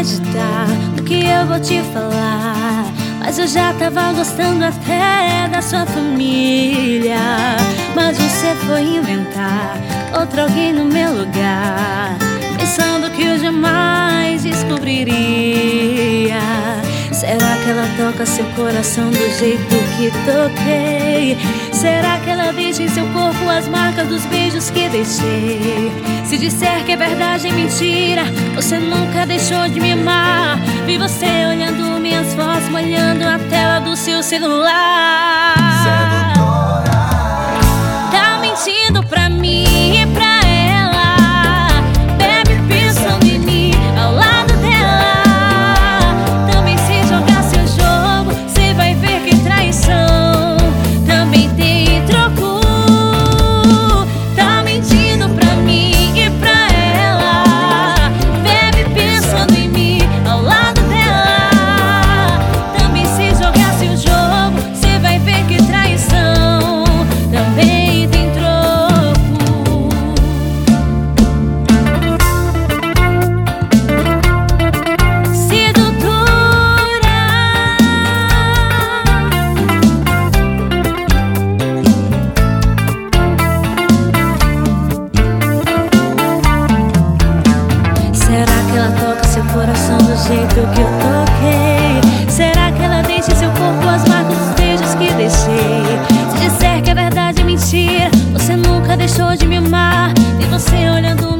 acreditar no que eu vou te falar, mas eu já tava gostando até da sua família. Mas você foi inventar outro alguém no meu lugar, pensando que eu jamais descobriria. Será que ela toca seu coração do jeito que toquei? Será que ela deixa em seu corpo as marcas dos beijos que deixei? Se disser que é verdade e mentira, você nunca deixou de me amar. Vi você olhando minhas fotos, molhando a tela do seu celular. Tá mentindo pra mim e pra ela, bebe pensando em mim ao lado dela. Também se jogar seu jogo, cê vai ver que traição também tem troco. Tá mentindo pra mim e pra ela, bebe pensando em mim ao lado dela. Também se jogar seu jogo, cê vai ver que traição também tem troco. Será que ela toca seu coração do jeito que eu toquei? Será que ela deixa em seu corpo as marcas dos beijos que deixei? Se disser que é verdade e mentira, você nunca deixou de me amar. E você olhando